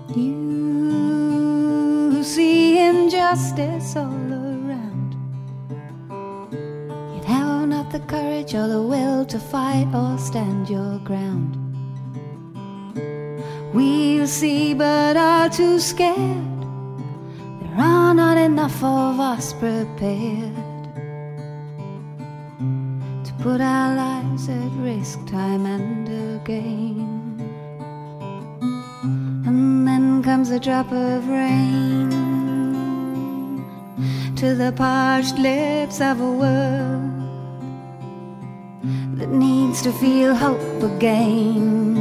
You see injustice all around, yet have not the courage or the will to fight or stand your ground. We'll see but are too scared. There are not enough of us prepared to put our lives at risk time and again. And then comes a drop of rain to the parched lips of a world that needs to feel hope again.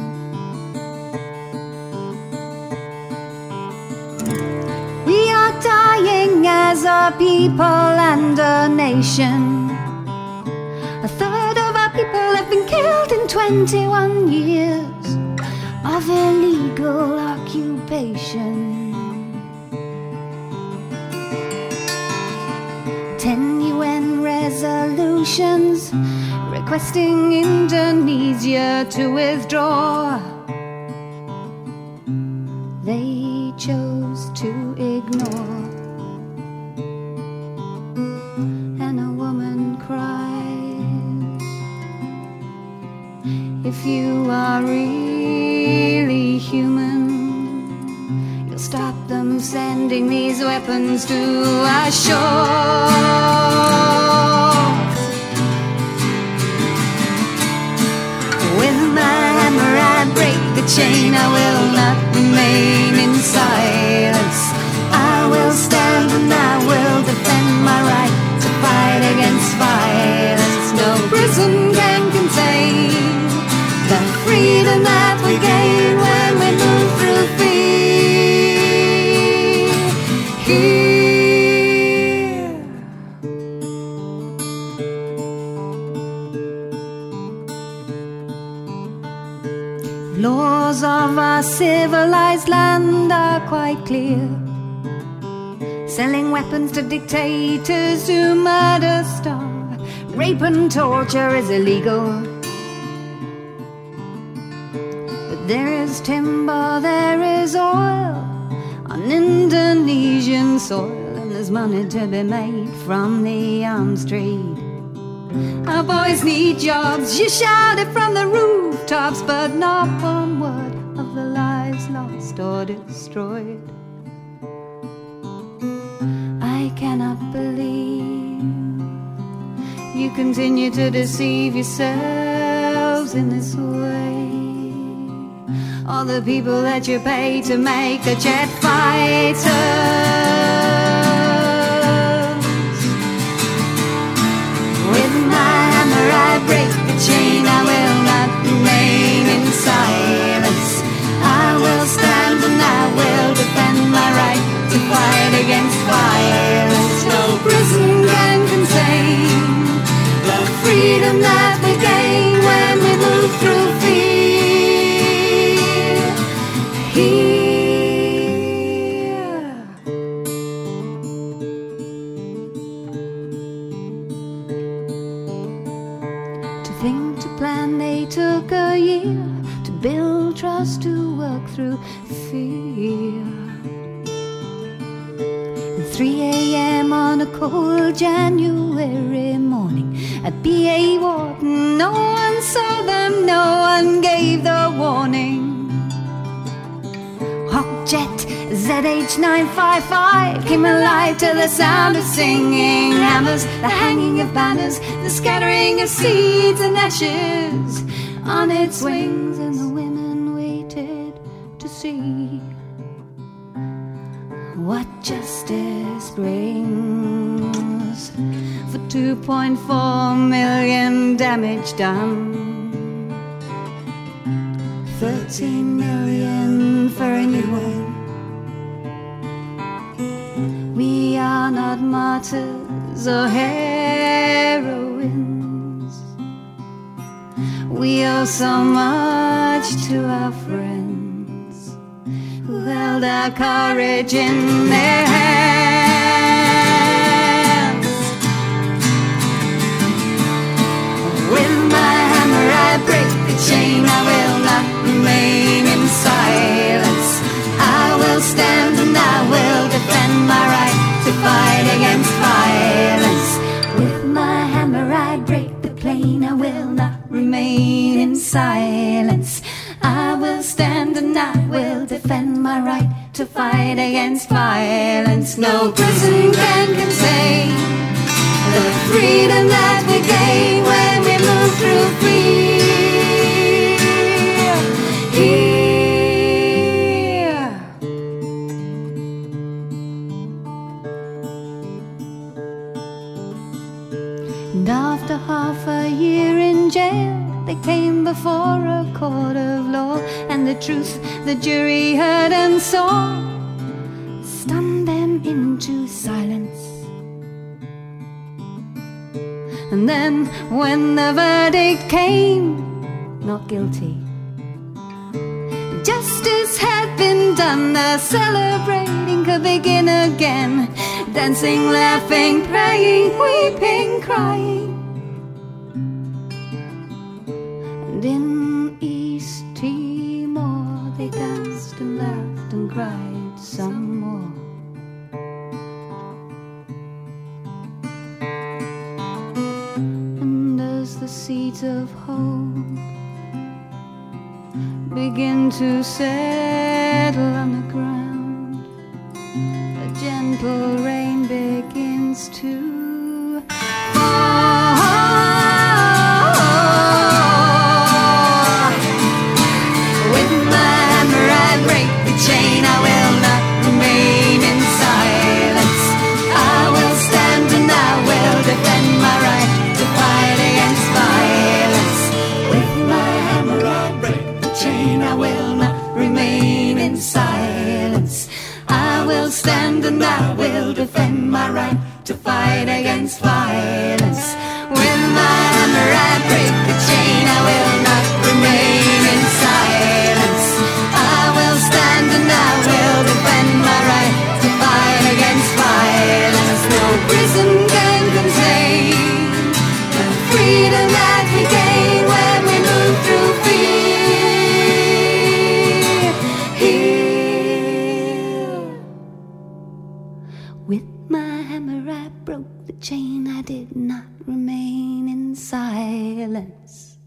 We are dying as a people and a nation. A third of our people have been killed in 21 years of illegal occupation. 10 UN resolutions requesting Indonesia to withdraw. They chose to ignore. And a woman cries, if you are really human, you'll stop them sending these weapons to our shores. With my hammer I break the chain, I will not remain in silence. I will stand and I will defend my right to fight against violence. No prison can contain the freedom that we gain when we move through fear. Laws of our civilized land are quite clear. Selling weapons to dictators who murder, starve, rape and torture is illegal. But there is timber, there is oil on Indonesian soil, and there's money to be made from the arms trade. Our boys need jobs, you shout it from the rooftops, but not one word of the lives lost or destroyed. I cannot believe you continue to deceive yourselves in this way. All the people that you pay to make the jet fighters. With my hammer I break the chain, I will not remain in silence. I will stand and I will defend my right to fight against violence. No prison can contain the freedom that we gain when we move through fear. Here. To think, to plan, they took a year to build trust, to work through fear. 3 a.m. on a cold January morning at B.A. Wharton, no one saw them, no one gave the warning. Hawkjet ZH955 came alive to the sound of singing hammers, the hanging of banners, the scattering of seeds and ashes on its wings, and the women waited to see what justice brings for 2.4 million damage done, 13 million for a new one. We are not martyrs or heroines. We owe so much to our friends who held our courage in their hands. With my hammer I break the chain, I will not remain in silence. I break the plane, I will not remain in silence. I will stand and I will defend my right to fight against violence. No prison can contain the freedom that we gain when we move through fear. And after half a year in jail, they came before a court of law, and the truth the jury heard and saw stunned them into silence. And then when the verdict came, not guilty, justice had been done, the celebrating could begin again. Dancing, laughing, praying, weeping, crying. And in East Timor they danced and laughed and cried some more. And as the seeds of hope begin to settle on the ground, a gentle rain begins to fall. With my hammer I break the chain, I will not remain in silence. I will stand and I will defend my right to fight against violence. With my hammer I break the chain, I will not remain in silence. I will stand and I will defend my right to fight against violence. With my hammer I break the chain, I will not remain in silence. I will stand and I will defend my right to fight against violence. No prison can contain the freedom that we gain when we move through fear. With my hammer I broke the chain, I did not remain in silence.